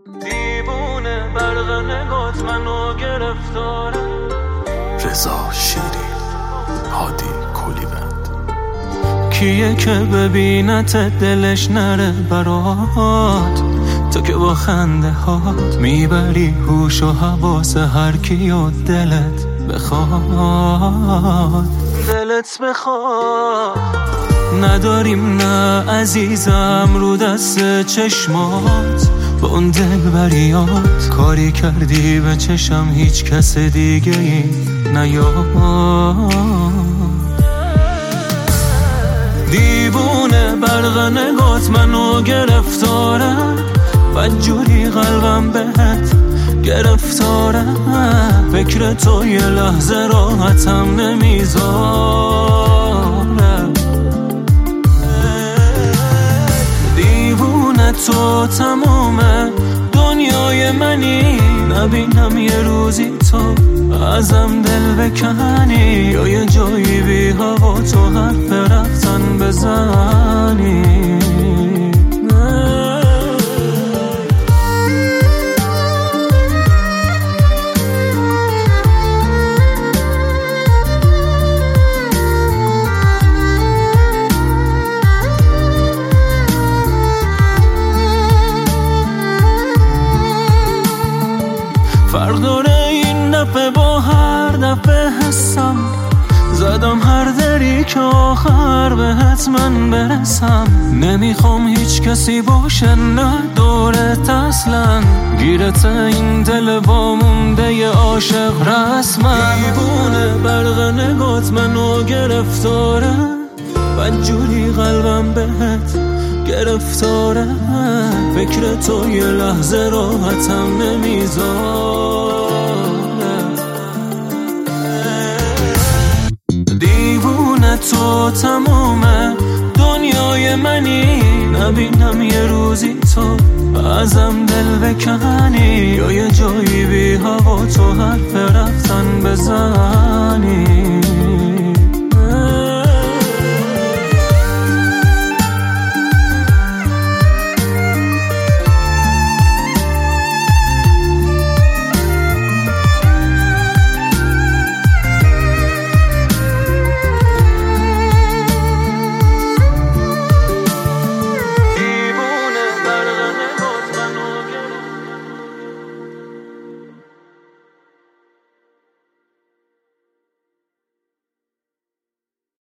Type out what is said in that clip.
دیوونه برق نگات منو گرفتاره. رضا شیری، هادی کلیوند. کیه که ببینت دلش نره برات، تو که با خنده هات میبری هوش و حواس هر کی و دلت بخواد. دلت بخواد نداریم نه عزیزم، رو دست چشمات با اون دلبریات کاری کردی به چشم هیچ کس دیگه ای نیاد. دیوونه برق نگات منو گرفتاره، بدجوری قلبم بهت گرفتاره. فکر تو یه لحظه راحتم نمیذاره. دیوونه تو تموم دنیای منی، نبینم یه روزی تو ازم دل بکنی، یا یه جایی بی هوا تو حرف رفتن بزنی. فرق داره این دفعه با هر دفعه حسم، زدم هر دری که آخر بهت من برسم. نمیخوام هیچ کسی باشه نه دورت اصلا، گیرت این دل وامونده ی عاشق رسما. دیوونه برق نگات منو گرفتاره، بدجوری قلبم بهت گرفتاره. فکر تو یه لحظه راحتم نمیذاره. دیوونه تو تموم دنیای منی، نبینم یه روزی تو ازم دل بکنی، یا یه جایی بی هوا تو حرف رفتن بزنی.